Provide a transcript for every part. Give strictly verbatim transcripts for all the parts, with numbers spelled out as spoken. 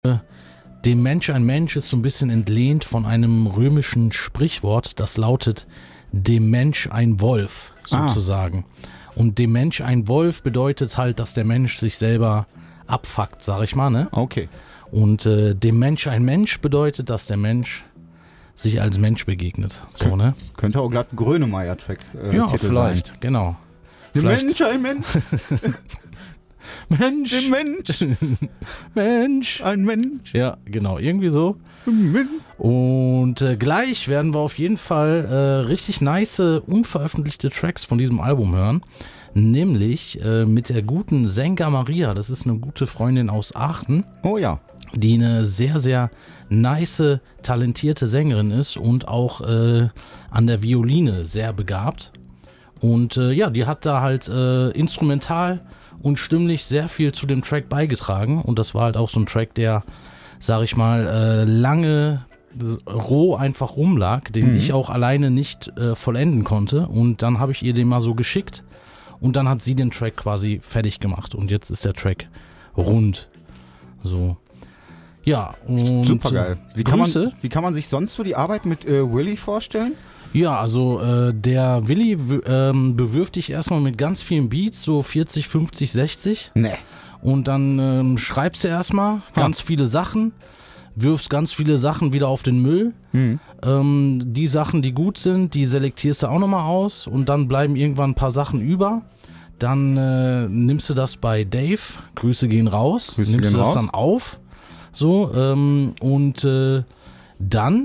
Dem Mensch ein Mensch ist so ein bisschen entlehnt von einem römischen Sprichwort, das lautet, dem Mensch ein Wolf, sozusagen. Ah. Und dem Mensch ein Wolf bedeutet halt, dass der Mensch sich selber abfuckt, sag ich mal, ne? Okay. Und äh, dem Mensch ein Mensch bedeutet, dass der Mensch sich als Mensch begegnet. So, Kön- ne? Könnte auch glatt ein Grönemeyer-Track äh, Ja, Titel vielleicht, sein. genau. Dem Vielleicht. Mensch ein Mensch. Mensch. Dem Mensch. Mensch. Ein Mensch. Ja, genau, irgendwie so. Mensch. Und äh, gleich werden wir auf jeden Fall äh, richtig nice, unveröffentlichte Tracks von diesem Album hören. Nämlich äh, mit der guten Zenga Maria. Das ist eine gute Freundin aus Aachen. Oh ja. Die eine sehr, sehr nice, talentierte Sängerin ist und auch äh, an der Violine sehr begabt. Und äh, ja, die hat da halt äh, instrumental und stimmlich sehr viel zu dem Track beigetragen. Und das war halt auch so ein Track, der, sag ich mal, äh, lange roh einfach rumlag, den mhm. ich auch alleine nicht äh, vollenden konnte. Und dann habe ich ihr den mal so geschickt und dann hat sie den Track quasi fertig gemacht. Und jetzt ist der Track rund. So. Ja, und supergeil. Wie kann, Grüße. man, wie kann man sich sonst so die Arbeit mit äh, Willy vorstellen? Ja, also äh, der Willy w- ähm, bewirft dich erstmal mit ganz vielen Beats, so vierzig, fünfzig, sechzig. Nee. Und dann ähm, schreibst du erstmal ganz viele Sachen, wirfst ganz viele Sachen wieder auf den Müll. Mhm. Ähm, die Sachen, die gut sind, die selektierst du auch nochmal aus und dann bleiben irgendwann ein paar Sachen über. Dann äh, nimmst du das bei Dave, Grüße gehen raus, Grüße nimmst gehen du das raus. dann auf. So, ähm, und äh, dann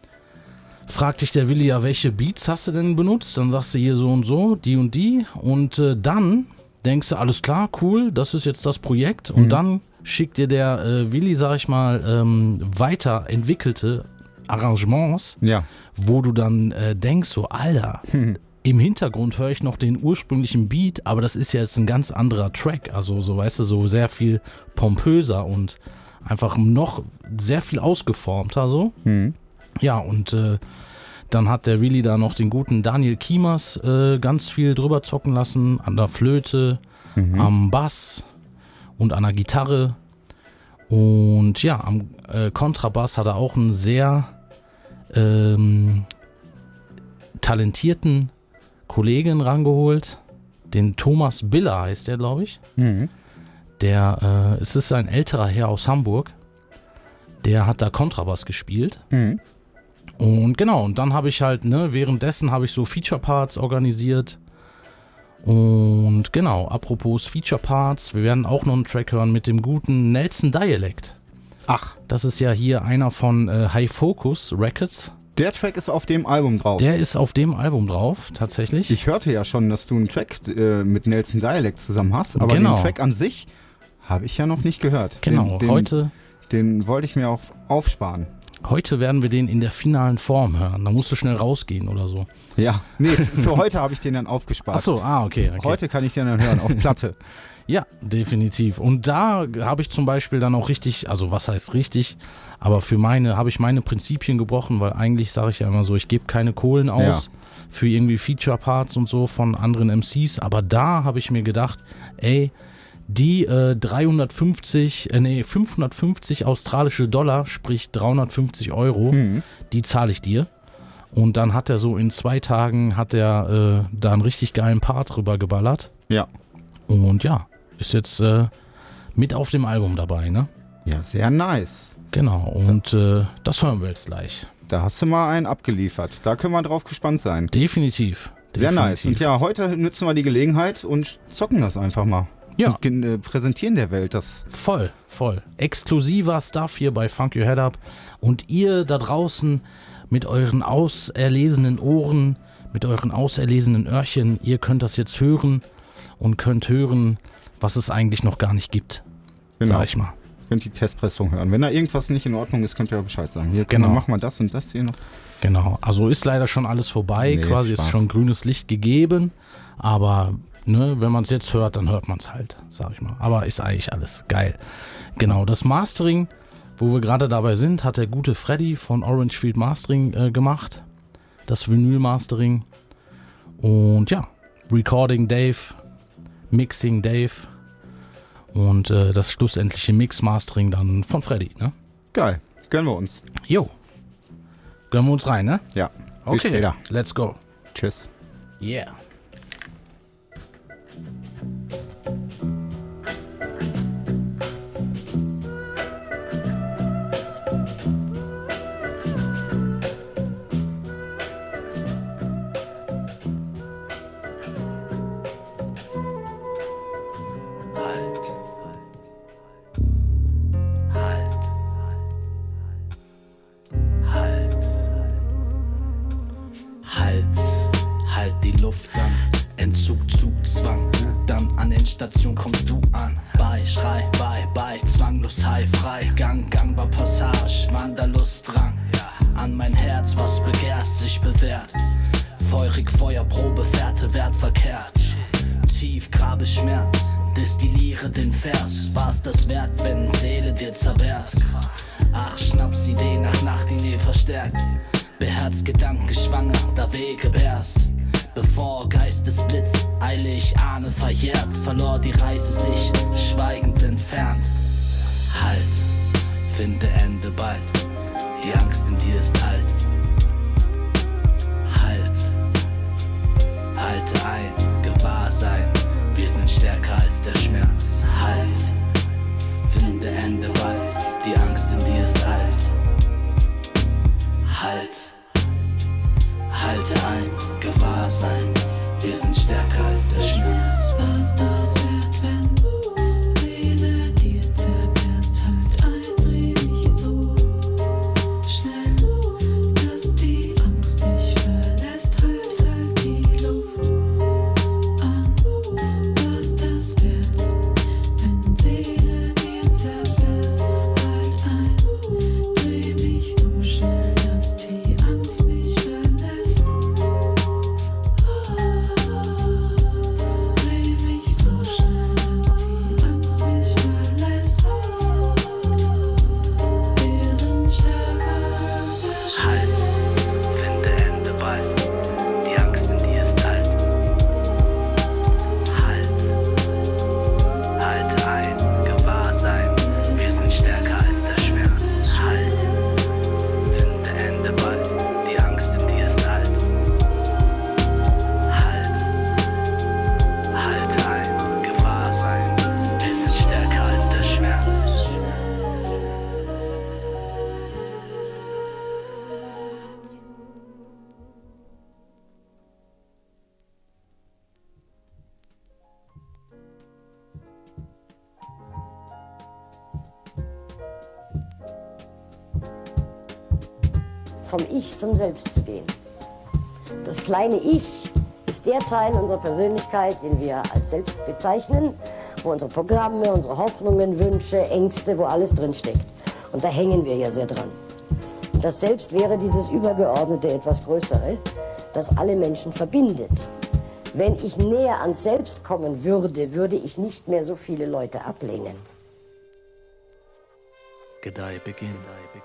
fragt dich der Willi, ja, welche Beats hast du denn benutzt? Dann sagst du hier so und so, die und die. Und äh, dann denkst du, alles klar, cool, das ist jetzt das Projekt. Und mhm. dann schickt dir der äh, Willi, sag ich mal, ähm, weiterentwickelte Arrangements, ja. wo du dann äh, denkst, so, Alter, hm. im Hintergrund höre ich noch den ursprünglichen Beat, aber das ist ja jetzt ein ganz anderer Track. Also so, weißt du, so sehr viel pompöser und einfach noch sehr viel ausgeformter so. Mhm. Ja, und äh, dann hat der Willi da noch den guten Daniel Kiemers äh, ganz viel drüber zocken lassen. An der Flöte, mhm. am Bass und an der Gitarre. Und ja, am äh, Kontrabass hat er auch einen sehr ähm, talentierten Kollegen rangeholt. Den Thomas Biller heißt der, glaube ich. Mhm. Der, äh, es ist ein älterer Herr aus Hamburg, der hat da Kontrabass gespielt. Mhm. Und genau, und dann habe ich halt, ne, währenddessen habe ich so Feature-Parts organisiert. Und genau, apropos Feature-Parts, wir werden auch noch einen Track hören mit dem guten Nelson Dialect. Ach. Das ist ja hier einer von äh, High Focus Records. Der Track ist auf dem Album drauf. Der ist auf dem Album drauf, tatsächlich. Ich hörte ja schon, dass du einen Track äh, mit Nelson Dialect zusammen hast, aber genau. den Track an sich habe ich ja noch nicht gehört. Genau, den, den, heute... Den wollte ich mir auch aufsparen. Heute werden wir den in der finalen Form hören. Da musst du schnell rausgehen oder so. Ja, nee, für heute habe ich den dann aufgespart. Ach so, ah, okay, okay. Heute kann ich den dann hören, auf Platte. Ja, definitiv. Und da habe ich zum Beispiel dann auch richtig, also was heißt richtig, aber für meine, habe ich meine Prinzipien gebrochen, weil eigentlich sage ich ja immer so, ich gebe keine Kohlen aus ja. für irgendwie Feature-Parts und so von anderen M Cs, aber da habe ich mir gedacht, ey, die äh, dreihundertfünfzig, äh, nee, fünfhundertfünfzig australische Dollar, sprich dreihundertfünfzig Euro, mhm. die zahle ich dir. Und dann hat er so in zwei Tagen, hat er äh, da einen richtig geilen Part drüber geballert. Ja. Und ja, ist jetzt äh, mit auf dem Album dabei, ne? Ja, sehr nice. Genau, und äh, das hören wir jetzt gleich. Da hast du mal einen abgeliefert. Da können wir drauf gespannt sein. Definitiv. Sehr definitiv. nice. Und ja, heute nutzen wir die Gelegenheit und zocken das einfach mal. Ja. Und äh, präsentieren der Welt das. Voll, voll. Exklusiver Stuff hier bei Funk Your Head Up. Und ihr da draußen mit euren auserlesenen Ohren, mit euren auserlesenen Öhrchen, ihr könnt das jetzt hören und könnt hören, was es eigentlich noch gar nicht gibt. Genau. Sag ich mal. Könnt die Testpressung hören. Wenn da irgendwas nicht in Ordnung ist, könnt ihr ja Bescheid sagen. Hier, genau. Machen wir das und das hier noch. Genau. Also ist leider schon alles vorbei. Nee, Quasi Spaß. ist schon grünes Licht gegeben. Aber ne, wenn man es jetzt hört, dann hört man es halt, sag ich mal. Aber ist eigentlich alles geil. Genau, das Mastering, wo wir gerade dabei sind, hat der gute Freddy von Orange Field Mastering äh, gemacht. Das Vinyl-Mastering. Und ja, Recording Dave, Mixing Dave. Und äh, das schlussendliche Mix-Mastering dann von Freddy, ne? Geil. Gönnen wir uns. Jo. Gönnen wir uns rein, ne? Ja. Bis Okay, später. let's go. Tschüss. Yeah. Station kommst du an. Bye, schrei, bye, bye, zwanglos, high, frei. Gang, gangbar, Passage, Wanderlust, Drang. An mein Herz, was begehrst, sich bewährt. Feurig, Feuerprobe, Fährte, Wert verkehrt. Tief, grabe Schmerz, destilliere den Vers. War's das wert, wenn Seele dir zerberst? Ach, Schnapsidee nach Nachtidee verstärkt. Beherzt, Gedanken schwanger, da Wege bärst. Bevor Geistesblitz eilig ahne verjährt, verlor die Reise sich schweigend entfernt. Halt, finde Ende bald, die Angst in dir ist alt. Halt, halte ein, Gewahrsein, wir sind stärker als der Schmerz. Halt, finde Ende bald, die Angst in dir ist alt. Halt, halte ein, Gewahrsein, wir sind stärker als der Schmerz. Was das wird, wenn du Seele dir zerberst, halt ein, dreh mich so schnell, dass die Angst mich verlässt, halt, halt die Luft an. Was das wird, wenn Seele dir zerberst, halt ein, dreh mich so schnell, dass die Angst mich verlässt. Vom Ich zum Selbst zu gehen. Das kleine Ich ist der Teil unserer Persönlichkeit, den wir als Selbst bezeichnen, wo unsere Programme, unsere Hoffnungen, Wünsche, Ängste, wo alles drinsteckt. Und da hängen wir ja sehr dran. Und das Selbst wäre dieses übergeordnete, etwas Größere, das alle Menschen verbindet. Wenn ich näher ans Selbst kommen würde, würde ich nicht mehr so viele Leute ablehnen. Gedeih, beginn.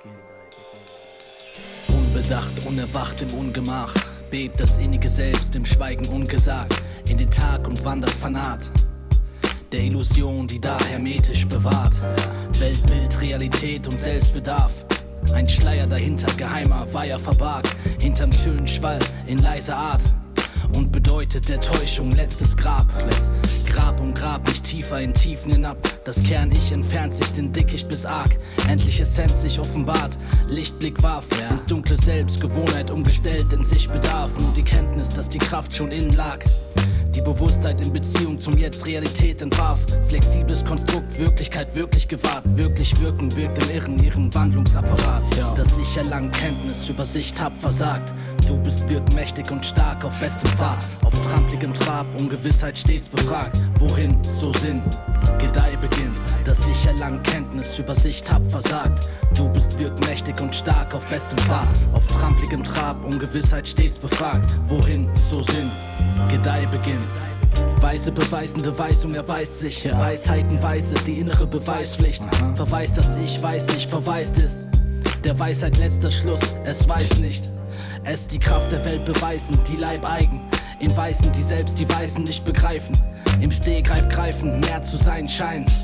Unbedacht, unerwacht im Ungemach, bebt das innige Selbst im Schweigen ungesagt, in den Tag und wandert fanat. Der Illusion, die da hermetisch bewahrt. Weltbild, Realität und Selbstbedarf. Ein Schleier dahinter, geheimer Weiher verbarg, hinterm schönen Schwall in leiser Art. Und bedeutet der Täuschung letztes Grab. Grab um Grab, nicht tiefer in Tiefen hinab. Das Kern-Ich entfernt sich den Dickicht bis arg. Endlich Essenz sich offenbart, Lichtblick warf ins dunkle Selbst, Gewohnheit umgestellt, in sich bedarf. Nur die Kenntnis, dass die Kraft schon innen lag. Die Bewusstheit in Beziehung zum Jetzt Realität entwarf. Flexibles Konstrukt, Wirklichkeit wirklich gewahrt. Wirklich wirken, birgt im Irren ihren Wandlungsapparat. Ja. Das Ich erlangt Kenntnis, Übersicht hab versagt. Du bist wirkmächtig und stark auf bestem Pfad. Auf trampligem Trab, Ungewissheit stets befragt. Wohin, so Sinn, Gedeih, beginn. Das Ich erlangt Kenntnis, Übersicht hab versagt. Du bist wirkmächtig und stark auf bestem Pfad. Auf trampligem Trab, Ungewissheit stets befragt. Wohin, so Sinn, Gedeih, beginn. Weise beweisende Weisung erweist sich. Ja. Weisheitenweise, die innere Beweispflicht. Aha. Verweist, dass ich weiß nicht verwaist ist. Der Weisheit letzter Schluss, es weiß nicht. Es die Kraft der Welt beweisen, die Leibeigen. In Weißen, die selbst die Weißen nicht begreifen. Im Stehgreif greifen, mehr zu sein scheinen.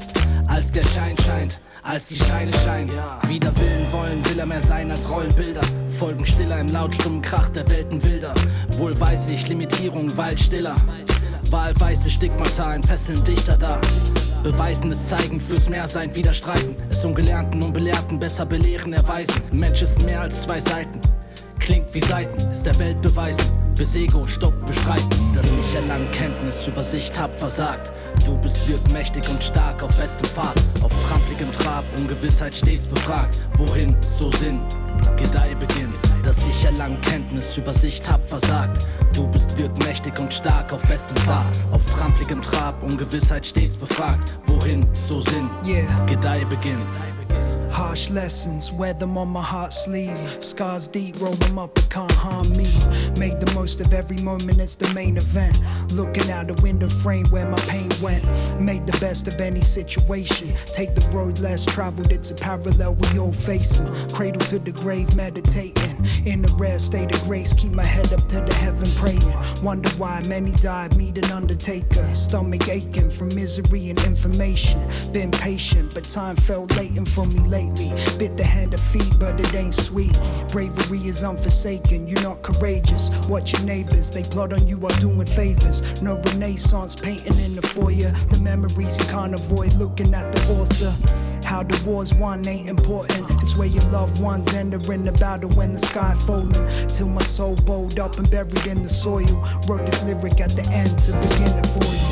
als der Schein scheint, als die Scheine scheinen. Wider Willen wollen, will er mehr sein als Rollenbilder. Folgen stiller im lautstummen Krach der Welten wilder. Wohl weiß ich, Limitierung, Wald stiller. Wahlweise Stigmata, ein Fesseln Dichter da. Beweisendes Zeigen fürs Mehrsein, widerstreiten. Es Ungelernten, Unbelehrten besser belehren, erweisen. Ein Mensch ist mehr als zwei Seiten. Klingt wie Seiten, ist der Welt beweisen. Bis Ego stoppt, bestreiten. Dass ich erlang Kenntnis, Übersicht hab versagt. Du bist wirkmächtig und stark auf bestem Pfad. Auf trampeligem Trab, Ungewissheit stets befragt. Wohin, so Sinn, Gedeihbeginn. Dass ich erlang Kenntnis, Übersicht hab versagt. Du bist wirkmächtig und stark auf bestem Pfad. Auf trampeligem Trab, Ungewissheit stets befragt. Wohin, so Sinn, Yeah. Gedeihbeginn. Harsh lessons, wear them on my heart sleeve. Scars deep, roll them up, it can't harm me. Make the most of every moment, it's the main event. Looking out the window frame where my pain went. Make the best of any situation. Take the road less traveled, it's a parallel we all facing. Cradle to the grave, meditating. In a rare state of grace, keep my head up to the heaven praying. Wonder why many died, meet an undertaker. Stomach aching from misery and information. Been patient, but time felt latent for me lately. Bit the hand of feet, but it ain't sweet. Bravery is unforsaken, you're not courageous. Watch your neighbors, they plot on you while doing favors. No renaissance painting in the foyer. The memories you can't avoid looking at the author. How the war's won ain't important. It's where your loved ones entering the battle when the sky falling. Till my soul bowled up and buried in the soil. Wrote this lyric at the end to begin it for you.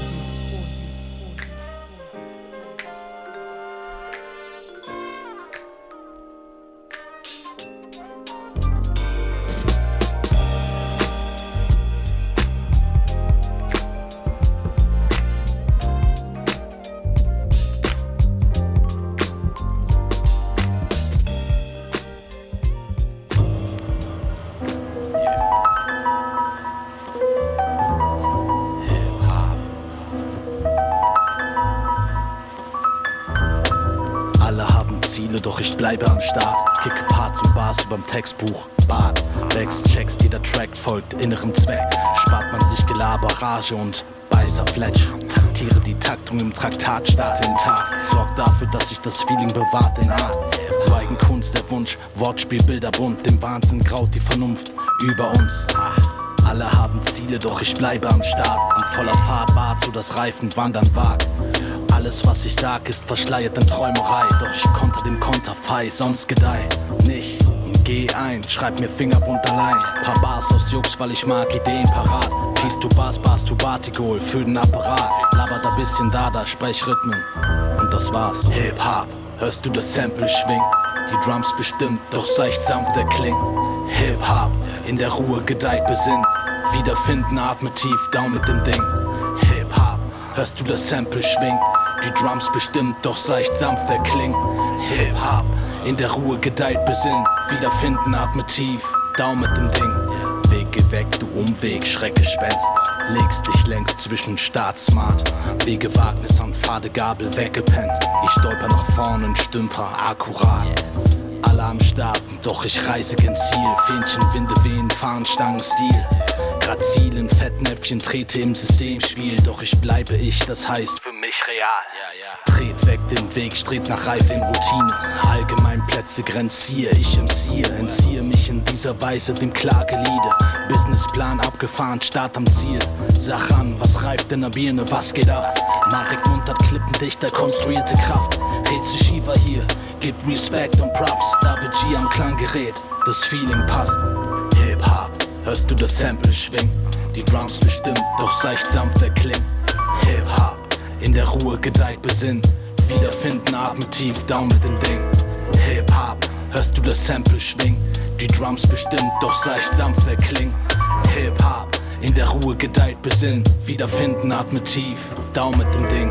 Doch ich bleibe am Start, kicke Parts und Bars überm Textbuch. Bad, wächst, checkst, jeder Track folgt innerem Zweck. Spart man sich Gelaber, Rage und weißer Fletch. Taktiere die Taktung im Traktat, starte den Tag. Sorg dafür, dass sich das Feeling bewahrt in Art. Weigen Kunst, der Wunsch, Wortspiel, Bilder bunt. Dem Wahnsinn graut die Vernunft über uns. Alle haben Ziele, doch ich bleibe am Start. In voller Fahrt wart, so das Reifen wandern wagt. Alles, was ich sag, ist verschleiert in Träumerei. Doch ich konter dem Konterfei, sonst gedeih nicht. Geh ein, schreib mir Fingerwund allein. Paar Bars aus Jux, weil ich mag Ideen parat. Piece to Bass, Bass to Batigol, für den Apparat. Labert ein bisschen da, da sprech Rhythmen. Und das war's. Hip-Hop, hörst du das Sample schwingen? Die Drums bestimmt, doch seicht sanfter klingen. Hip-Hop, in der Ruhe gedeiht besinn. Wiederfinden, atme tief, down mit dem Ding. Hip-Hop, hörst du das Sample schwingen? Die Drums bestimmt, doch seicht sanfter klingen. Hip-Hop, in der Ruhe gedeiht besinn. Wiederfinden, atme tief, down mit dem Ding. Wege weg, du Umweg, Schreckgespenst. Legst dich längst zwischen Staatsmart. Wege Wagnis an Pfade, Gabel weggepennt. Ich stolper nach vorn und stümper akkurat. Alle am Start, doch ich reise gen Ziel. Fähnchen, Winde wehen, Fahnenstangenstil. Grazilen, Fettnäpfchen, trete im Systemspiel. Doch ich bleibe ich, das heißt für mich real. Tret weg den Weg, strebt nach Reife in Routine. Allgemein Plätze grenziere, ich emziehe. Entziehe mich in dieser Weise dem Klageliede. Businessplan abgefahren, Start am Ziel. Sag an, was reift in der Birne, was geht ab? Matik muntert, Klippendichter, konstruierte Kraft. Rätsel Shiva hier, gibt Respekt und Props. David G am Klanggerät, das Feeling passt. Hip-Hop, hörst du das Sample schwingen? Die Drums bestimmt, doch seicht sanfter klingen. Hip-Hop, in der Ruhe gedeiht besinn. Wiederfinden, atme tief, down mit dem Ding. Hip-Hop, hörst du das Sample schwingen? Die Drums bestimmt, doch seicht sanfter klingen. Hip-Hop, in der Ruhe gedeiht besinn. Wiederfinden, atme tief, down mit dem Ding.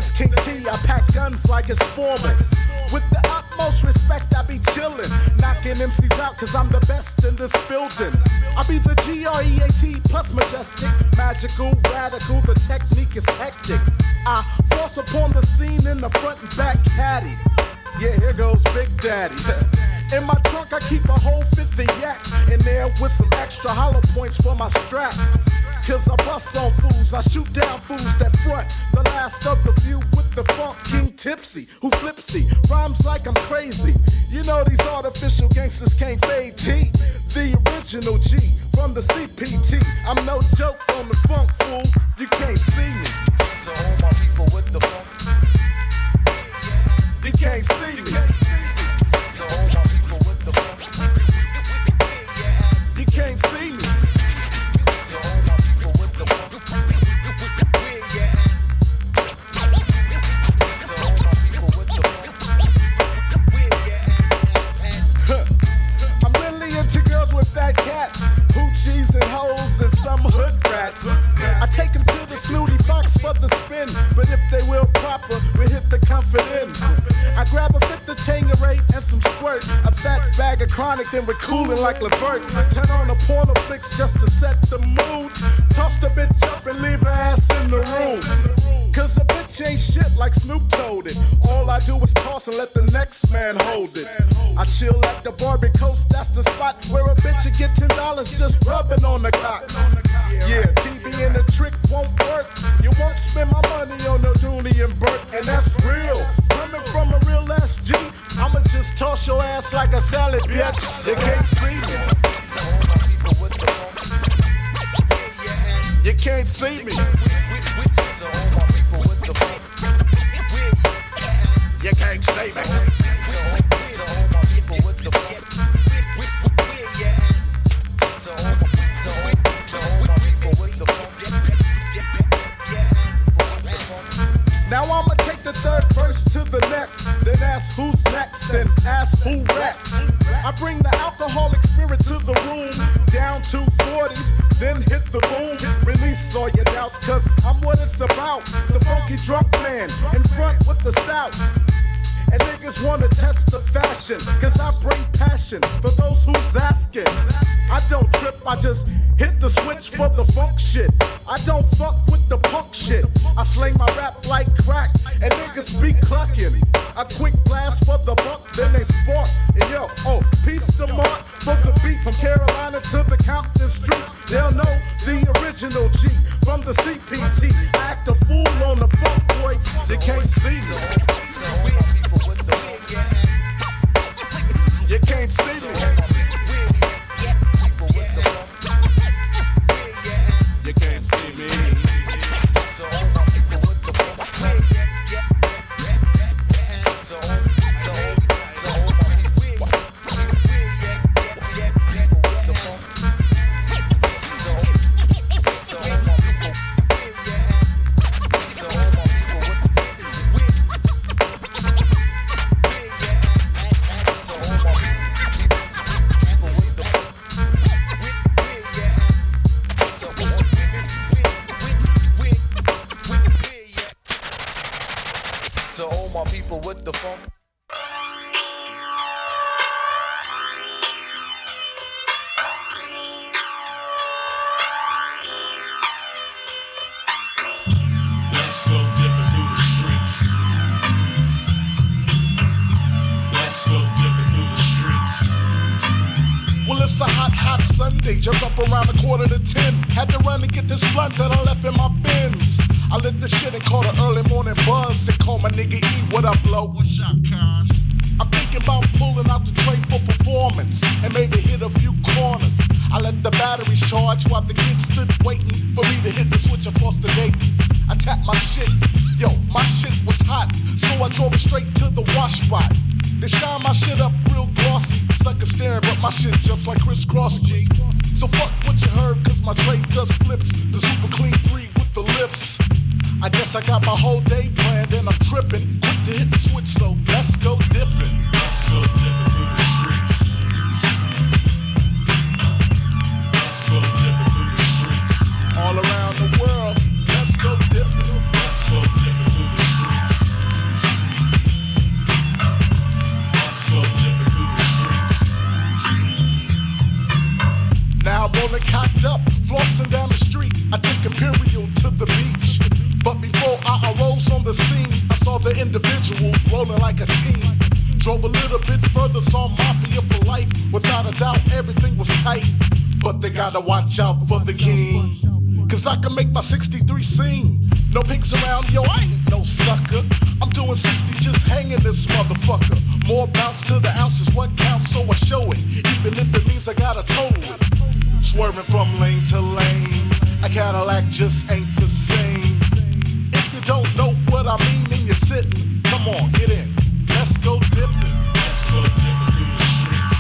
name's King T, I pack guns like it's formal. With the utmost respect, I be chillin', knocking M Cs out cause I'm the best in this building. I be the G R E A T plus majestic, magical, radical, the technique is hectic. I force upon the scene in the front and back caddy. Yeah, here goes Big Daddy. In my trunk I keep a whole fifty yak in there with some extra hollow points for my strap. Cause I bust on fools, I shoot down fools that front. The last of the few with the funk king tipsy, who flips the rhymes like I'm crazy. You know these artificial gangsters can't fade T. The original G from the C P T. I'm no joke on the funk, fool. You can't see me. So all my people with the funk. You can't see me. So all my people with the funk. You can't see me. So all my people with the funk. So all my people with the funk. I'm really into girls with fat cats, hoochies and hoes and some hood rats. I take them to the snooty fox for the spin, but if they will proper, we hit the comfort in. I grab a fifth of Tangeray and some squirt, a fat bag of chronic, then we're coolin' like Levert. Turn on the porno flicks just to set the mood. Toss the bitch up and leave her ass in the room. Cause a bitch ain't shit like Snoop told it. All I do is toss and let the next man hold it. I chill at the Barbie Coast, that's the spot where a bitch would get ten dollars just rubbing on the cock. Yeah, T V and the trick won't work. You won't spend my money on no Dooney and Burke, and that's real. Coming from a real S G, I'ma just toss your ass like a salad, bitch. You can't see me. You can't see me. You can't see me. Now I'ma take the third verse to the next, then ask who's next, then ask who reps. I bring the alcoholic spirit to the room, down to forties, then hit the boom. Release all your doubts, cause I'm what it's about. The funky drunk man, in front with the stout. And niggas wanna test the fashion, cause I bring passion for those who's asking. I don't trip, I just hit the switch for the funk shit. I don't fuck with the punk shit. I slang my rap like crack, and niggas be clucking. A quick blast for the buck, then they spark. And yo, oh, peace to Mark for the beat from Carolina to the Compton streets. They'll know the original G from the C P T. I act a fool on the funk, boy, they can't see me. You can't see me. You can't see me. Jumped up around a quarter to ten. Had to run to get this blunt that I left in my bins. I lit the shit and caught an early morning buzz. And called my nigga E, what up, blow? What's up, cuz? I'm thinking about pulling out the tray for performance and maybe hit a few corners. I let the batteries charge while the kids stood waiting for me to hit the switch and force the Dayton's. I tapped my shit. Yo, my shit was hot, so I drove it straight to the wash spot. They shine my shit up real glossy. Sucker staring, but my shit jumps like crisscross, G. So fuck what you heard, cause my tray does flips. The super clean three with the lifts. I guess I got my whole day planned and I'm tripping. Quick to hit the switch, so let's go dipping. Let's go dipping through the streets. Let's go dipping through the streets. All around the world, let's go dipping. Let's go dipping through the streets. of individuals rolling like a team. Drove a little bit further, saw Mafia for life. Without a doubt, everything was tight. But they gotta watch out for the king. Cause I can make my sixty-three sing. No pigs around, yo, I ain't no sucker. I'm doing sixty just hanging this motherfucker. More bounce to the ounces, what counts, so I show it. Even if it means I gotta total it. Swerving from lane to lane. A Cadillac just ain't the same. If you don't know what I mean, then you're sitting. Come on, get in. Let's go dipping. Let's go dipping through the streets.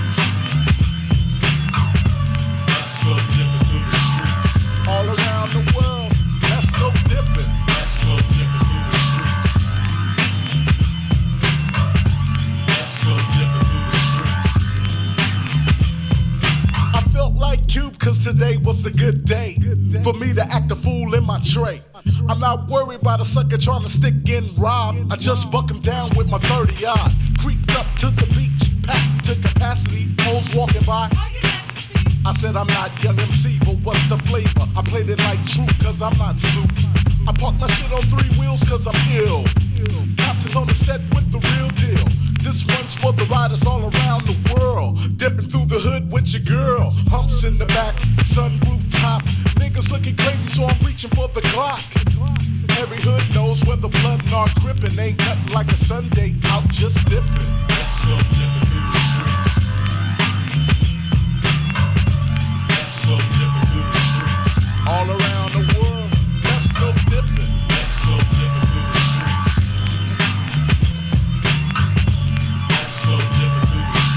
Let's go dipping through the streets. All around the world. Let's go dipping. Let's go dipping through the streets. Let's go dipping through the streets. I felt like Cube cause today was a good day. For me to act a fool in my tray. I'm not worried about a sucker trying to stick in Rob. I just buck him down with my thirty odd. Creeped up to the beach, packed to capacity. Hoes walking by. I said I'm not Young M C, but what's the flavor? I played it like true cause I'm not soup. I parked my shit on three wheels cause I'm ill. Captain's on the set with the real deal. This one's for the riders all around the world. Dipping through the hood with your girl. Humps in the back, sunroof top. Niggas looking crazy, so I'm reaching for the Glock. Every hood knows where the blood and our crippin' ain't nothing like a Sunday out just dipping. Let's go dipping through the streets. Let's go dipping through the streets. All around the world, let's go dipping. Let's go dipping through the streets. Let's go dipping through the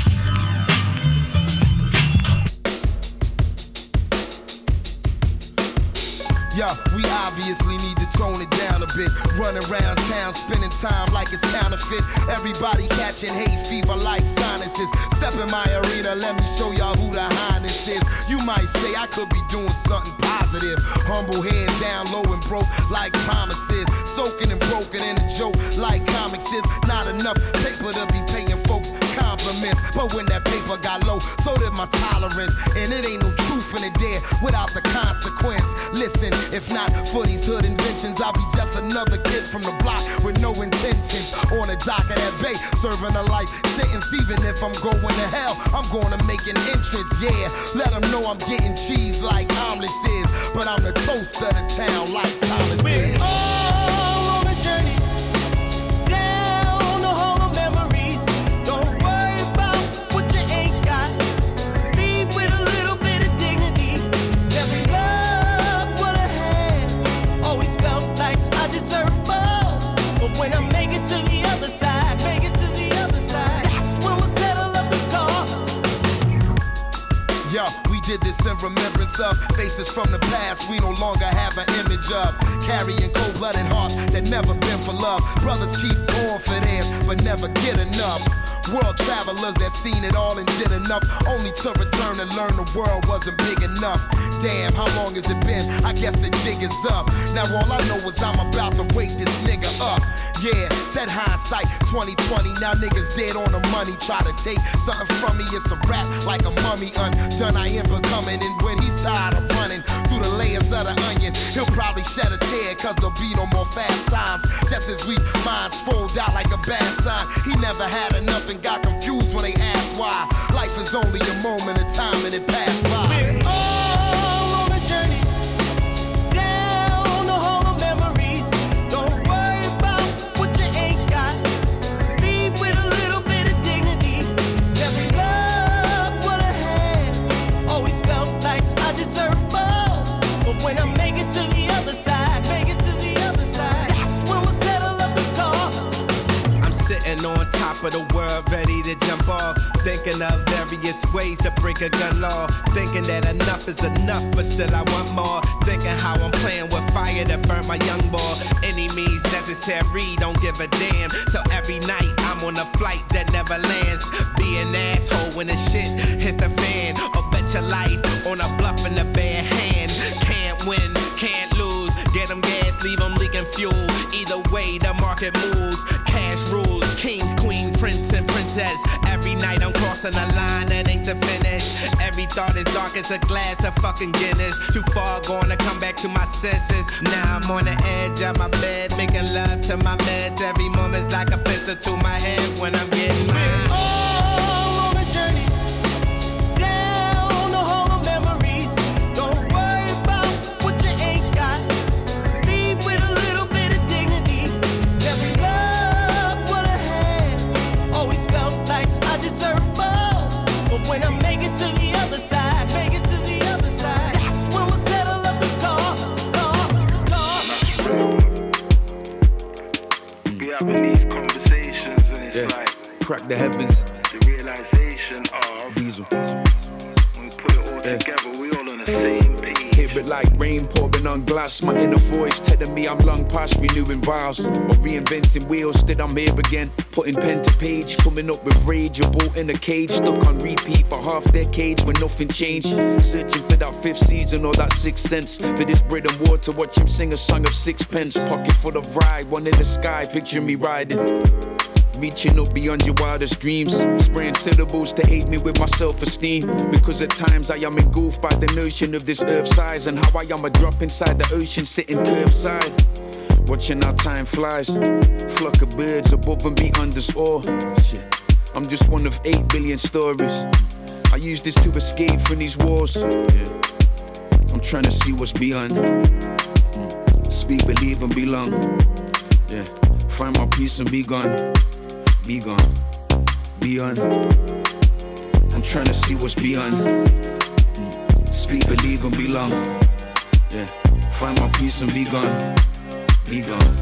streets. Yeah, we obviously need to tone it down a bit. Run around town, spending time like it's counterfeit. Everybody catching hay fever like sinuses. Step in my arena, let me show y'all who the highness is. You might say I could be doing something positive. Humble head down, low and broke like promises. Soaking and broken in a joke like comics is. Not enough paper to be paying folks compliments. But when that paper got low, so did my tolerance. And it ain't no truth in it there without the consequence. Listen, if not for these hood inventions, I'll be just another kid from the block with no intentions. On the dock of that bay, serving a life sentence. Even if I'm going to hell, I'm gonna make an entrance, yeah. Let them know I'm getting cheese like omelets is. But I'm the toast of the town like Thomas We're is. all on a journey down the hall of memories. Don't worry about what you ain't got. Leave with a little bit of dignity. Every love what I had always felt like I deserved more. But when I make it to the other side, make it to the other side, that's when we'll settle up the score. Yo, we did this in remembrance of faces from the past we no longer have an image of. Carrying cold-blooded hearts that never been for love. Brothers keep going for theirs, but never get enough. World travelers that seen it all and did enough, only to return and learn the world wasn't big enough. Damn, how long has it been? I guess the jig is up. Now all I know is I'm about to wake this nigga up. Yeah, that hindsight twenty twenty. Now niggas dead on the money. Try to take something from me, it's a rap like a mummy undone. I am becoming, and when he's tired of running through the layers of the onion, he'll probably shed a tear, cause there'll be no more fast times. Just as we minds fold out like a bad sign. He never had enough and got confused when they asked why. Life is only a moment of time and it passed by. We're all on a journey down the hall of memories. Don't worry about what you ain't got. Leave with a little bit of dignity. Every love what I had always felt like I deserved more. But when I make it to the other side, make it to the other side, that's when we'll settle up the score. I'm sitting on top of the world, ready to jump off. Thinking of various ways to break a gun law. Thinking that enough is enough, but still I want more. Thinking how I'm playing with fire to burn my young boy. Any means necessary, don't give a damn. So every night I'm on a flight that never lands. Be an asshole when the shit hits the fan. Or bet your life on a bluff in the bare hand. Can't win, can't lose. Get them gas, leave them leaking fuel. Either way the market moves. Cash rules, kings, queen, prince and princess. Every night I'm crossing a line that ain't the finish. Every thought is dark as a glass of fucking Guinness. Too far gone to come back to my senses. Now I'm on the edge of my bed, making love to my meds. Every moment's like a pistol to my head when I'm getting mad. All on a journey down the hall of memories. Don't worry about what you ain't got. Leave with a little bit of dignity. Every love what I had always felt like I deserve more. But when I make it to the other side, make it to the other side, that's when we'll settle up the scar, scar, scar. We having these conversations and it's Yeah. like Crack the heavens. the realization of Diesel. when we put it all Yeah. together, we all on the same page. Hear it like rain pouring on glass. My inner voice telling me I'm long past renewing vows or reinventing wheels. That I'm here again, putting pen to page, coming up with rage. A boat in a cage, stuck on repeat for half decades when nothing changed. Searching for that fifth season or that sixth sense. For this bread and water, watch him sing a song of sixpence. Pocket full of ride, one in the sky, picture me riding. Reaching up beyond your wildest dreams. Spraying syllables to aid me with my self-esteem. Because at times I am engulfed by the notion of this earth size. And how I am a drop inside the ocean sitting curbside. Watching how time flies. Flock of birds above and beyond us all. Shit. I'm just one of eight billion stories. I use this to escape from these wars. Yeah. I'm trying to see what's beyond. Mm. Speak, believe and belong. Yeah. Find my peace and be gone. Be gone, beyond. I'm trying to see what's beyond. Mm. Speak, believe, and belong. Yeah, find my peace and be gone. Be gone,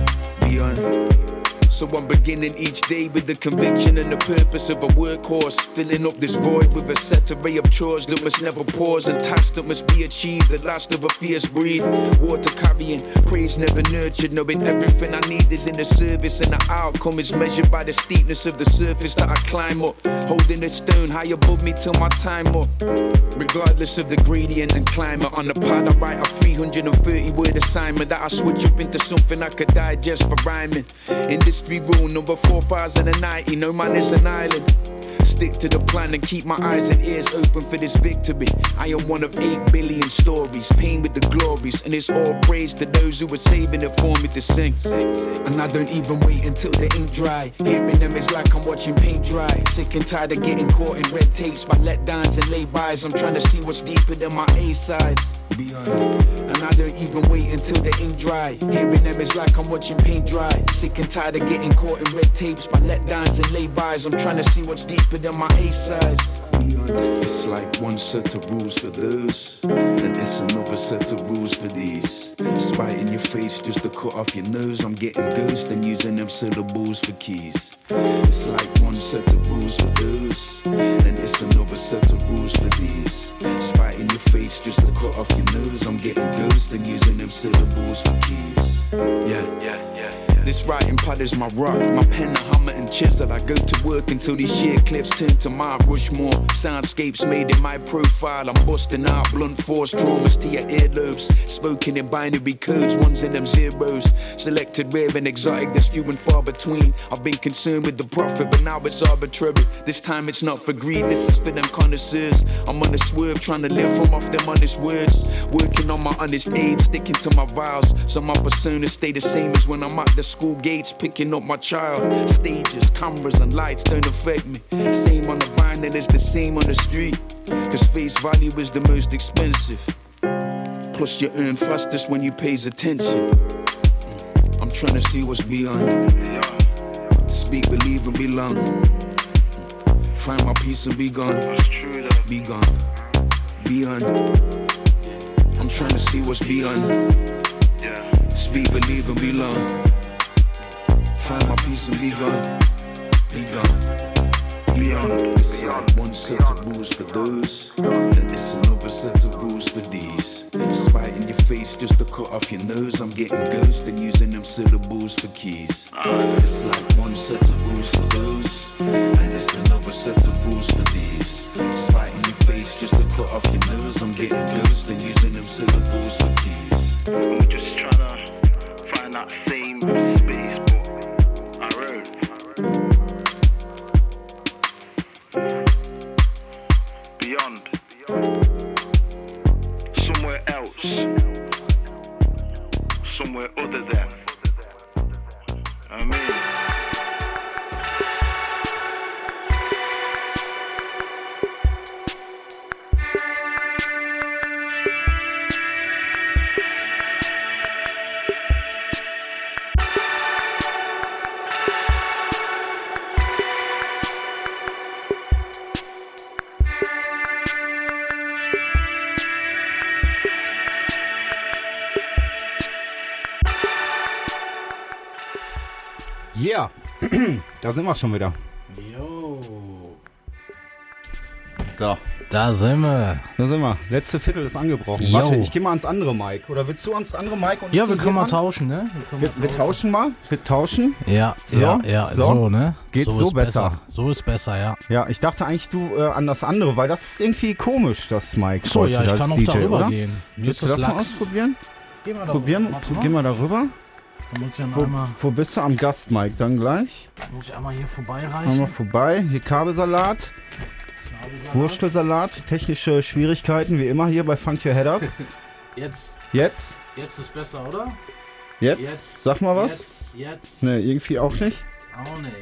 beyond. So I'm beginning each day with the conviction and the purpose of a workhorse. Filling up this void with a set array of chores that must never pause. And tasks that must be achieved, the last of a fierce breed. Water carrying, praise never nurtured. Knowing everything I need is in the service. And the outcome is measured by the steepness of the surface that I climb up. Holding a stone high above me till my time up. Regardless of the gradient and climate. On the pad I write a three hundred thirty word assignment that I switch up into something I could digest for rhyming. Industry rule number four thousand ninety, no man is an island. Stick to the plan and keep my eyes and ears open for this victory. I am one of eight billion stories, pain with the glories. And it's all praise to those who were saving it for me to sing. And I don't even wait until the ink dry. Hearing them is like I'm watching paint dry. Sick and tired of getting caught in red tapes by letdowns and lay-bys. I'm trying to see what's deeper than my A-sides. Beyond. And I don't even wait until the ink dry. Hearing them is like I'm watching paint dry. Sick and tired of getting caught in red tapes by letdowns and lay-bys. I'm trying to see what's deeper than my A-sides. It's like one set of rules for those, and it's another set of rules for these. Spite in your face just to cut off your nose. I'm getting ghost and using them syllables for keys. It's like one set of rules for those, and it's another set of rules for these. Spite in your face just to cut off your nose. I'm getting ghost and using them syllables for keys. Yeah, yeah, yeah. This writing pad is my rock, my pen, a hammer and chisel. I go to work until these sheer cliffs turn to my Rushmore. Soundscapes made in my profile. I'm busting out blunt force traumas to your earlobes. Spoken in binary codes, ones and them zeros. Selected rare and exotic, there's few and far between. I've been concerned with the profit, but now it's arbitrary. This time it's not for greed, this is for them connoisseurs. I'm on a swerve, trying to live from off them honest words. Working on my honest aim, sticking to my vows. So my persona stay the same as when I'm at the school gates picking up my child. Stages, cameras and lights don't affect me. Same on the vinyl is the same on the street. Cause face value is the most expensive. Plus you earn fastest when you pays attention. I'm trying to see what's beyond. Speak, believe and belong. Find my peace and be gone. Be gone. Beyond. I'm trying to see what's beyond. Speak, believe and belong. Find my peace and be gone, be gone, beyond. It's like one set of rules for those, and it's another set of rules for these. Spite in your face just to cut off your nose. I'm getting ghost and using them syllables for keys. It's like one set of rules for those, and it's another set of rules for these. Spite in your face just to cut off your nose. I'm getting ghost and using them syllables for keys. I'm just trying to find that same space. Beyond. I mean? Yeah, da sind wir schon wieder. Jo. So. Da sind wir. Da sind wir. Letzte Viertel ist angebrochen. Jo. Warte, ich gehe mal ans andere Mic. Oder willst du ans andere Mic? Und Ja, ich wir geh können mal ran? tauschen, ne? Wir, können Wir, mal wir tauschen mal. Wir tauschen. Ja, So, ja, ja, so. so, ne? Geht so ist besser. So ist besser, ja. Ja, ich dachte eigentlich du äh, an das andere, weil das ist irgendwie komisch, das Mic. So, heute, ja, ich das kann auch D J, darüber oder? gehen. Mir Willst ist du das das mal Lachs. ausprobieren? Geh mal da Probieren, rüber. Warte mal. geh mal darüber. Da muss ich ja noch Wo, einmal, wo bist du? Am Gastmic dann gleich. muss ich einmal hier vorbeireichen. Einmal vorbei. Hier Kabelsalat. Wurstelsalat. Technische Schwierigkeiten, wie immer hier bei Funk Your Head Up. Jetzt, Jetzt? jetzt ist besser, oder? Jetzt? Jetzt. Sag mal was. Jetzt, jetzt. Ne, irgendwie auch nicht. Auch nicht.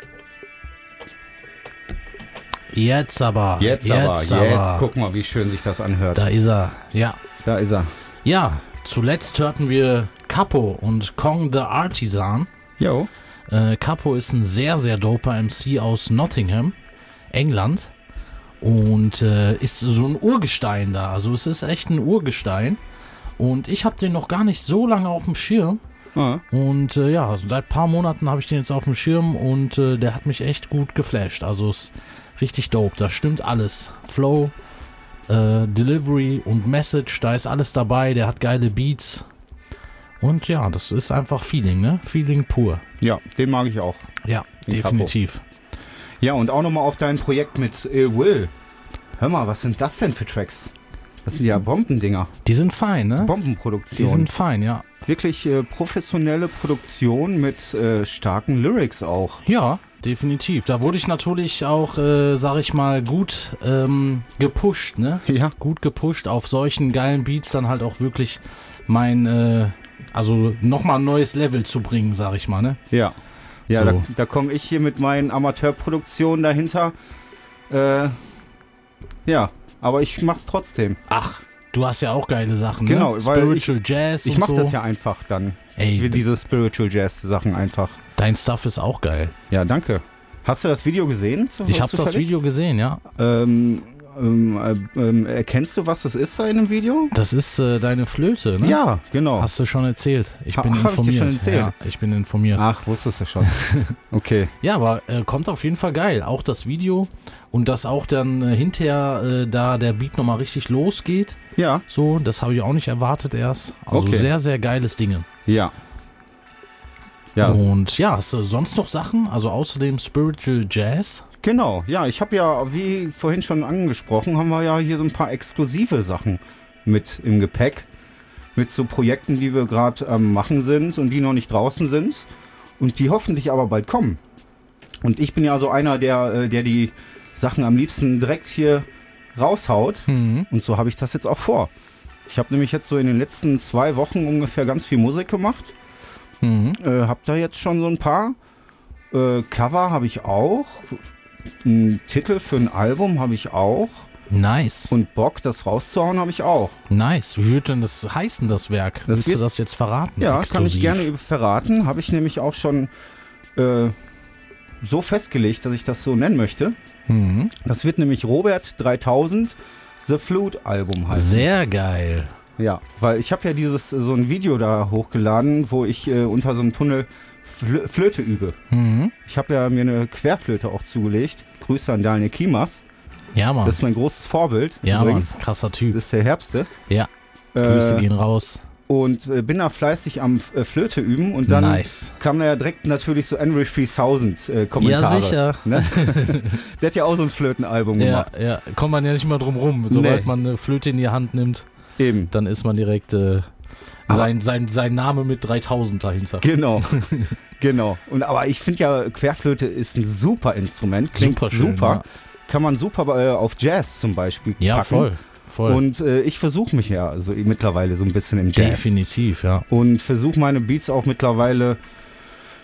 Jetzt aber. Jetzt, jetzt aber. Jetzt. aber. Guck mal, wie schön sich das anhört. Da ist er. Ja. Da ist er. Ja, zuletzt hörten wir Capo und Kong the Artisan. Jo. Äh, Capo ist ein sehr, sehr doper M C aus Nottingham, England. Und äh, ist so ein Urgestein da. Also es ist echt ein Urgestein. Und ich habe den noch gar nicht so lange auf dem Schirm. Ah. Und äh, ja, seit ein paar Monaten habe ich den jetzt auf dem Schirm und äh, der hat mich echt gut geflasht. Also ist richtig dope. Da stimmt alles. Flow, äh, Delivery und Message, da ist alles dabei. Der hat geile Beats. Und ja, das ist einfach Feeling, ne? Feeling pur. Ja, den mag ich auch. Ja, Den definitiv. Ja, und auch nochmal auf dein Projekt mit Ill Will. Hör mal, was sind das denn für Tracks? Das sind ja Bombendinger. Die sind fein, ne? Bombenproduktion. Die sind fein, ja. Wirklich äh, professionelle Produktion mit äh, starken Lyrics auch. Ja, definitiv. Da wurde ich natürlich auch, äh, sag ich mal, gut ähm, gepusht, ne? Ja. Gut gepusht auf solchen geilen Beats dann halt auch wirklich mein, äh, also nochmal ein neues Level zu bringen, sag ich mal, ne? Ja. Ja, So. da, da komme ich hier mit meinen Amateurproduktionen dahinter. Äh, ja, aber ich mach's trotzdem. Ach, du hast ja auch geile Sachen, Genau, ne? weil Spiritual Jazz Ich und mach so. das ja einfach dann. Ey, Für diese Spiritual Jazz Sachen einfach. Dein Stuff ist auch geil. Ja, danke. Hast du das Video gesehen? Zu, Ich habe das zufällig? Video gesehen, ja. Ähm, ähm, äh, ähm, erkennst du, was das ist da in dem Video? Das ist äh, deine Flöte, ne? Ja, genau. Hast du schon erzählt. Ich Ha- bin hab ich dir informiert. schon erzählt? Ja, ich bin informiert. Ach, wusstest du schon. Okay. Ja, aber äh, kommt auf jeden Fall geil. Auch das Video und dass auch dann äh, hinterher äh, da der Beat nochmal richtig losgeht. Ja. So, das habe ich auch nicht erwartet erst. Also Okay. sehr, sehr geiles Ding. Ja. Ja. Und ja, hast du sonst noch Sachen? Also außerdem Spiritual Jazz? Genau, ja, ich habe ja, wie vorhin schon angesprochen, haben wir ja hier so ein paar exklusive Sachen mit im Gepäck. Mit so Projekten, die wir gerade am Machen sind und die noch nicht draußen sind. Und die hoffentlich aber bald kommen. Und ich bin ja so einer, der, äh, der die Sachen am liebsten direkt hier raushaut. Mhm. Und so habe ich das jetzt auch vor. Ich habe nämlich jetzt so in den letzten zwei Wochen ungefähr ganz viel Musik gemacht. Mhm. Äh, hab da jetzt schon so ein paar. Äh, Cover habe ich auch. Ein Titel für ein Album habe ich auch. Nice. Und Bock, das rauszuhauen, habe ich auch. Nice. Wie wird denn das heißen, das Werk? Das Willst wird- du das jetzt verraten? Ja, Exklusiv? kann ich gerne verraten. Habe ich nämlich auch schon äh, so festgelegt, dass ich das so nennen möchte. Mhm. Das wird nämlich Robert dreitausend The Flute Album heißen. Sehr geil. Ja, weil ich habe ja dieses so ein Video da hochgeladen, wo ich äh, unter so einem Tunnel Flö Flöte übe. Mhm. Ich habe ja mir eine Querflöte auch zugelegt. Grüße an Daniel Kimas. Ja, Mann. Das ist mein großes Vorbild. Ja, übrigens. Mann. Krasser Typ. Das ist der Herbste. Ja. Grüße Äh, gehen raus. Und äh, bin da fleißig am äh, Flöte üben und dann Nice. kam da ja direkt natürlich so Henry dreitausend äh, Kommentare. Ja, sicher. Ne? Der hat ja auch so ein Flötenalbum Ja, gemacht. ja, kommt man ja nicht mal drum rum. Sobald Nee. man eine Flöte in die Hand nimmt, Eben. dann ist man direkt äh, sein, sein, sein Name mit dreitausend dahinter. Genau. Genau. Und aber ich finde ja, Querflöte ist ein super Instrument. Klingt Super super. schön, ja. Kann man super äh, auf Jazz zum Beispiel Ja, packen. voll. voll. Und äh, ich versuche mich ja also mittlerweile so ein bisschen im Jazz. Definitiv, ja. Und versuche meine Beats auch mittlerweile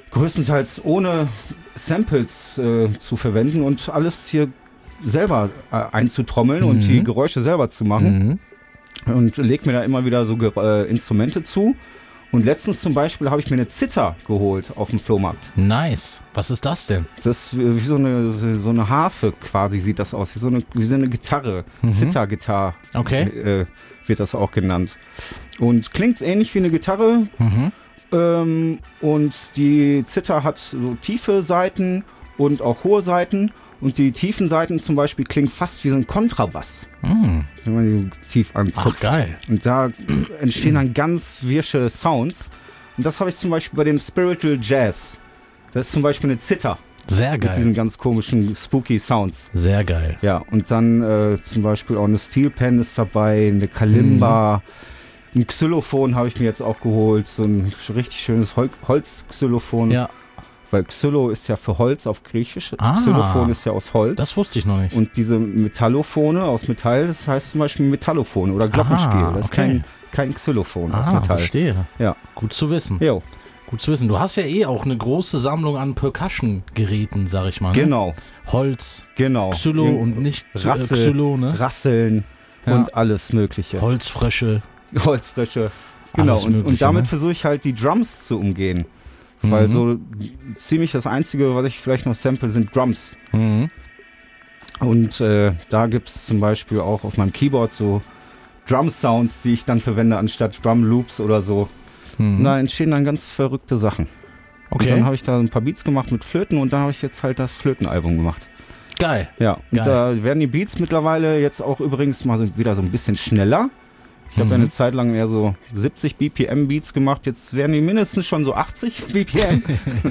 größtenteils ohne Samples äh, zu verwenden und alles hier selber äh, einzutrommeln Mhm. und die Geräusche selber zu machen. Und leg mir da immer wieder so Ge- äh, Instrumente zu. Und letztens zum Beispiel habe ich mir eine Zither geholt auf dem Flohmarkt. Nice. Was ist das denn? Das ist wie wie so eine, so eine Harfe quasi sieht das aus, wie so eine, wie so eine Gitarre. Mhm. Zither-Gitarre Okay. äh, wird das auch genannt. Und klingt ähnlich wie eine Gitarre. Mhm. Ähm, und die Zither hat so tiefe Saiten und auch hohe Saiten. Und die tiefen Saiten zum Beispiel klingen fast wie so ein Kontrabass, Mhm. wenn man die tief anzupft. Ach, geil. Und da entstehen dann ganz wirsche Sounds. Und das habe ich zum Beispiel bei dem Spiritual Jazz. Das ist zum Beispiel eine Zither. Sehr Mit diesen geil. ganz komischen, spooky Sounds. Sehr geil. Ja, und dann äh, zum Beispiel auch eine Steel Pen ist dabei, eine Kalimba, Mhm. ein Xylophon habe ich mir jetzt auch geholt, so ein sch- richtig schönes Hol Holz-Xylophon. Ja, Weil Xylo ist ja für Holz auf Griechisch, Ah. Xylophon ist ja aus Holz. das wusste ich noch nicht. Und diese Metallophone aus Metall, das heißt zum Beispiel Metallophon oder Glockenspiel. Ah, das ist okay. kein, kein Xylophon aus Ah, Metall. verstehe. Ja. Gut zu wissen. Jo, Gut zu wissen. Du hast ja eh auch eine große Sammlung an Percussion-Geräten, sag ich mal. Ne? genau, Holz, genau. Xylo In- und nicht Xy- äh, Rassel, Xylo, ne? Rasseln Ja. und alles Mögliche. Holzfrösche. Holzfrösche. Genau, Alles und, Mögliche, und damit ne? versuche ich halt die Drums zu umgehen. Weil Mhm. so ziemlich das Einzige, was ich vielleicht noch sample, sind Drums. Mhm. Und äh, da gibt es zum Beispiel auch auf meinem Keyboard so Drum-Sounds, die ich dann verwende anstatt Drum-Loops oder so. Und Mhm. da entstehen dann ganz verrückte Sachen. Und Okay, dann habe ich da ein paar Beats gemacht mit Flöten und dann habe ich jetzt halt das Flötenalbum gemacht. geil. Ja, und Geil. da werden die Beats mittlerweile jetzt auch übrigens mal so, wieder so ein bisschen schneller. Ich habe Mhm. ja eine Zeit lang eher so siebzig B P M Beats gemacht, jetzt werden die mindestens schon so achtzig B P M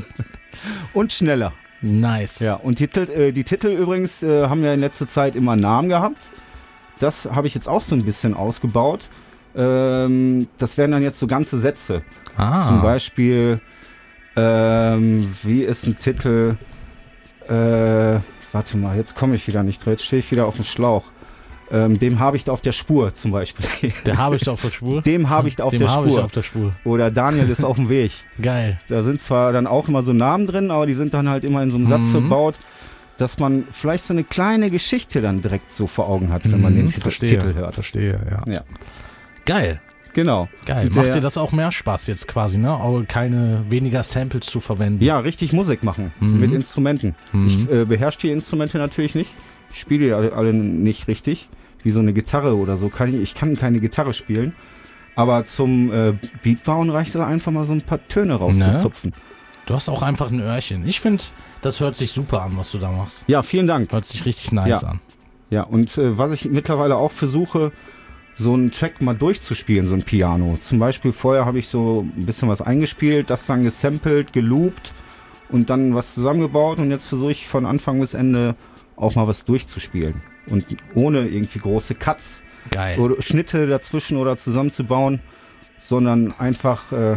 und schneller. Nice. Ja, und die, Titel- äh, die Titel übrigens äh, haben ja in letzter Zeit immer Namen gehabt. Das habe ich jetzt auch so ein bisschen ausgebaut. Ähm, das wären dann jetzt so ganze Sätze. Ah. Zum Beispiel, ähm, wie ist ein Titel? Äh, warte mal, jetzt komme ich wieder nicht drin. Jetzt stehe ich wieder auf dem Schlauch. Ähm, dem habe ich da auf der Spur zum Beispiel. Der habe ich auf der Spur. Dem habe ich da auf Dem der habe ich Spur. auf der Spur. Oder Daniel ist auf dem Weg. Geil. Da sind zwar dann auch immer so Namen drin, aber die sind dann halt immer in so einem Satz Mhm. verbaut, dass man vielleicht so eine kleine Geschichte dann direkt so vor Augen hat, wenn man den Mhm, Titel, verstehe. Titel hört. Verstehe, ja. Ja, Geil. genau. Geil. Und Macht der- dir das auch mehr Spaß jetzt quasi, ne? Auch keine weniger Samples zu verwenden. Ja, richtig Musik machen Mhm. mit Instrumenten. Mhm. Ich äh, beherrsche die Instrumente natürlich nicht. Ich spiele die alle, alle nicht richtig. Wie so eine Gitarre oder so. Kann ich, ich kann keine Gitarre spielen. Aber zum äh, Beatbauen reicht es einfach mal so ein paar Töne rauszuzupfen. Du hast auch einfach ein Öhrchen. Ich finde, das hört sich super an, was du da machst. Ja, vielen Dank. Hört sich richtig nice Ja. an. Ja, und äh, was ich mittlerweile auch versuche, so einen Track mal durchzuspielen, so ein Piano. Zum Beispiel vorher habe ich so ein bisschen was eingespielt, das dann gesampelt, geloopt und dann was zusammengebaut und jetzt versuche ich von Anfang bis Ende auch mal was durchzuspielen. Und ohne irgendwie große Cuts Geil. oder Schnitte dazwischen oder zusammenzubauen, sondern einfach äh,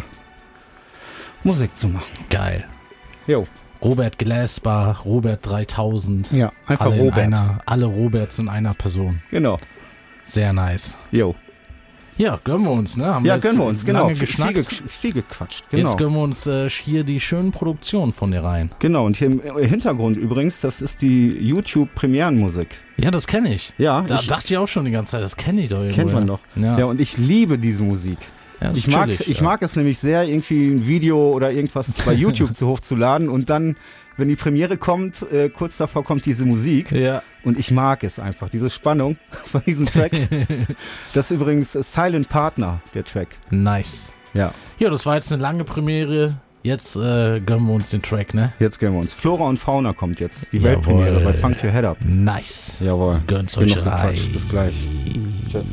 Musik zu machen. Geil. Jo. Robert Glasper, Robert dreitausend. Ja, einfach alle in Robert. Einer, alle Roberts in einer Person. Genau. Sehr nice. Jo. Ja, gönnen wir uns, ne? Haben Ja, jetzt gönnen wir uns, genau. Lange Viel, geschnackt. viel, ge- viel gequatscht, genau. Jetzt gönnen wir uns äh, hier die schönen Produktionen von dir rein. Genau, und hier im Hintergrund übrigens, das ist die YouTube-Premierenmusik. Ja, das kenne ich. Ja, Da ich, dachte ich auch schon die ganze Zeit, das kenne ich doch irgendwo. kennt man doch. Ja, Ja, und ich liebe diese Musik. Ja, das Ich ist mag, chillig, ich ja. mag es nämlich sehr, irgendwie ein Video oder irgendwas bei YouTube zu hochzuladen und dann, wenn die Premiere kommt, äh, kurz davor kommt diese Musik. Ja. Und ich mag es einfach, diese Spannung von diesem Track. Das ist übrigens äh, Silent Partner, der Track. Nice. Ja, Ja, das war jetzt eine lange Premiere. Jetzt äh, gönnen wir uns den Track, ne? jetzt gönnen wir uns. Flora und Fauna kommt jetzt, die Jawohl. Weltpremiere bei Funk Your Head Up. Nice. Jawohl. Gönnt's euch Genug rein. gequatscht. Bis gleich. Tschüss.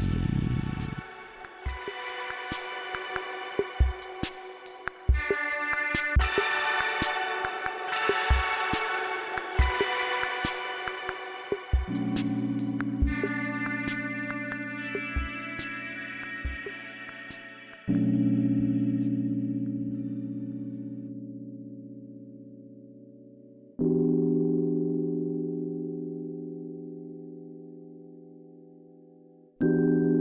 Thank you.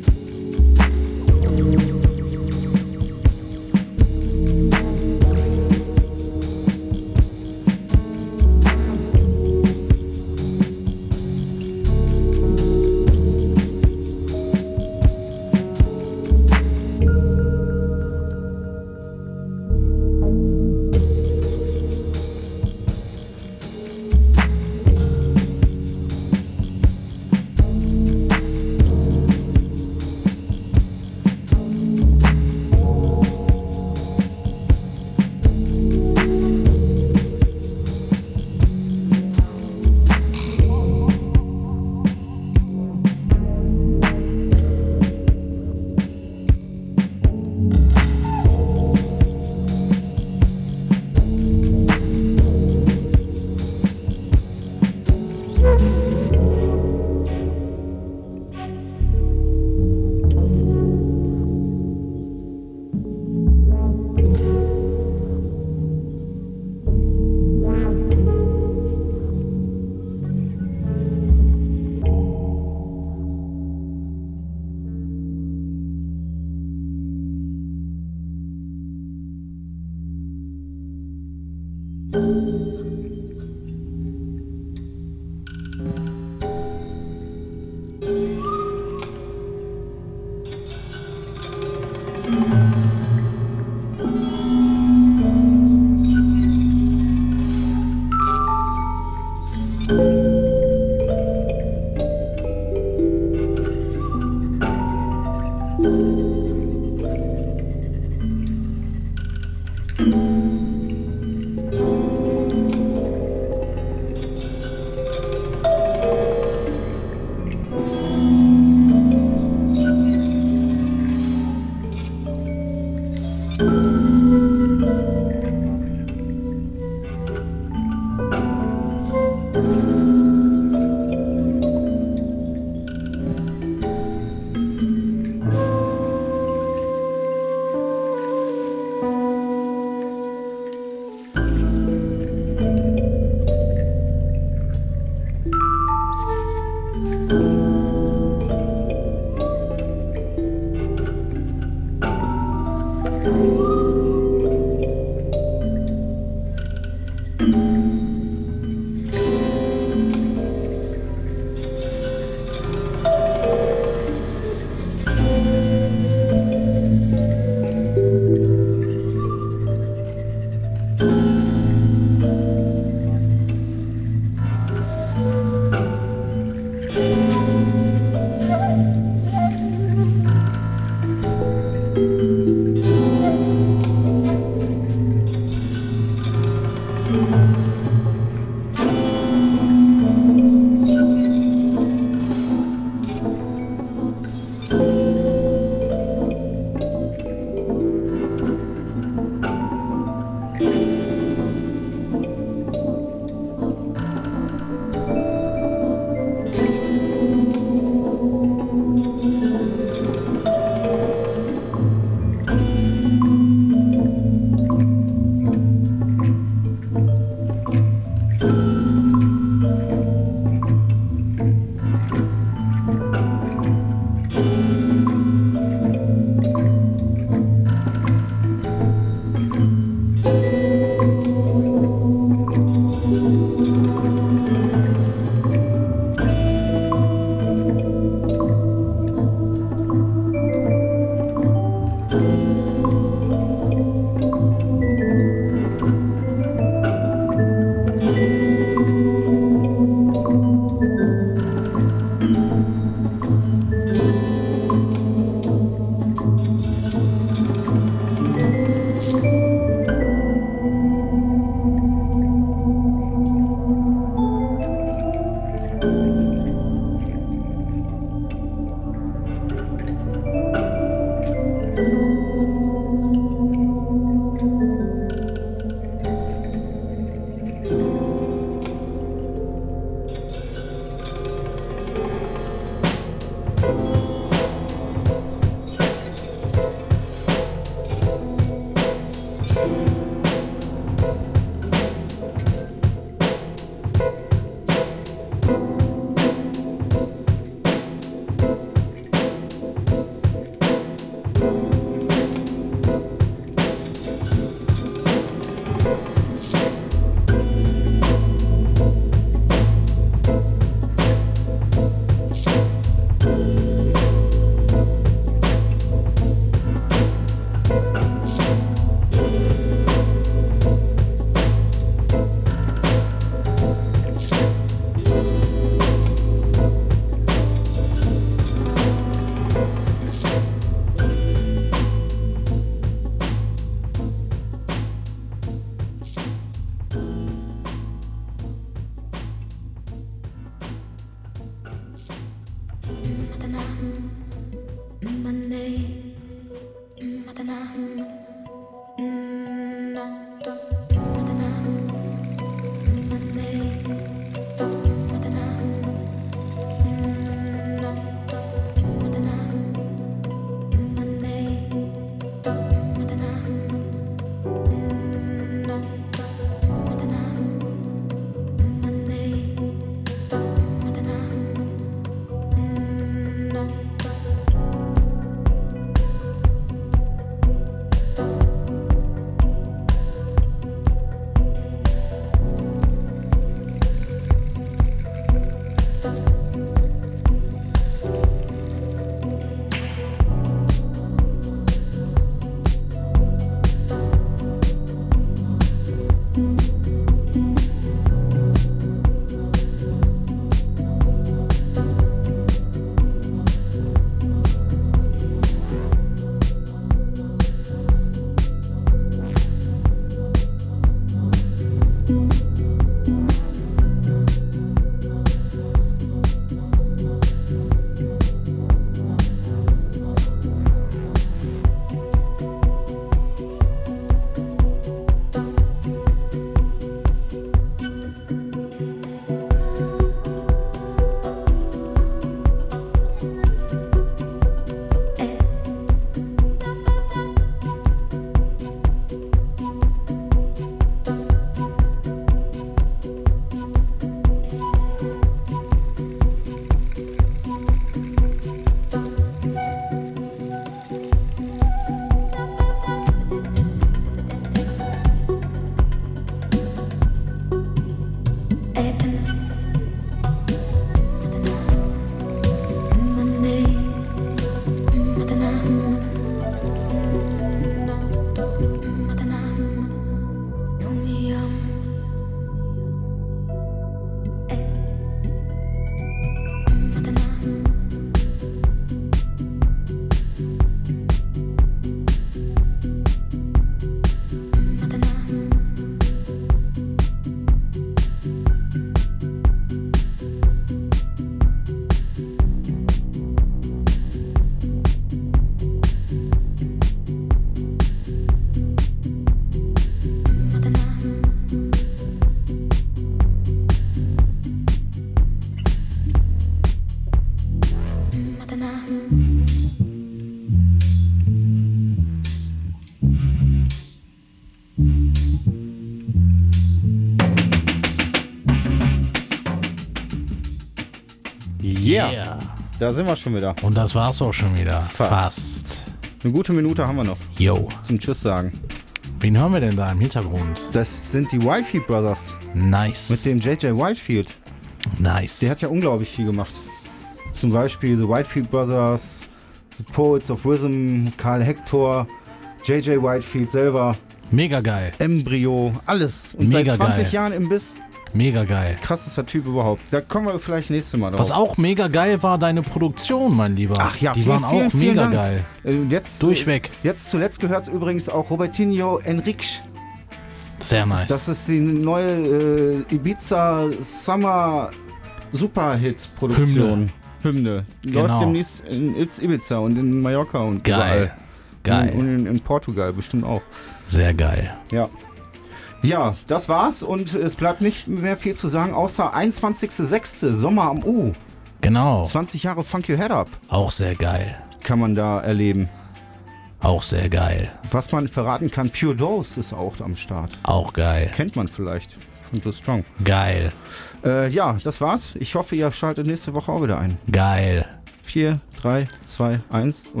Yeah. Da sind wir schon wieder. Und das war's auch schon wieder. Fast. Fast. Eine gute Minute haben wir noch. Yo. Zum Tschüss sagen. Wen hören wir denn da im Hintergrund? Das sind die Whitefield Brothers. Nice. Mit dem J J Whitefield. Nice. Der hat ja unglaublich viel gemacht. Zum Beispiel The Whitefield Brothers, The Poets of Rhythm, Karl Hector, J J Whitefield selber. Mega geil. Embryo, alles. Und Mega seit zwanzig geil. Jahren im Biss. Mega geil. Krassester Typ überhaupt. Da kommen wir vielleicht nächstes Mal drauf. Was auch mega geil war, deine Produktion, mein Lieber. Ach ja, die vielen, waren vielen, auch vielen mega Dank. geil. Äh, Jetzt, Durchweg. Jetzt zuletzt gehört es übrigens auch Robertinho Enrique. Sehr nice. Das ist die neue äh, Ibiza Summer Superhit-Produktion. Hymne. Genau. Läuft demnächst in Ibiza und in Mallorca und Geil. überall. Geil. Und in, in Portugal bestimmt auch. Sehr geil. Ja. Ja, das war's und es bleibt nicht mehr viel zu sagen, außer einundzwanzigster sechster Sommer am U. Genau. zwanzig Jahre Funk Your Head Up. Auch sehr geil. Kann man da erleben. Auch sehr geil. Was man verraten kann, Pure Dose ist auch am Start. Auch geil. Kennt man vielleicht von The Strong. Geil. Äh, ja, das war's. Ich hoffe, ihr schaltet nächste Woche auch wieder ein. Geil. vier, drei, zwei, eins und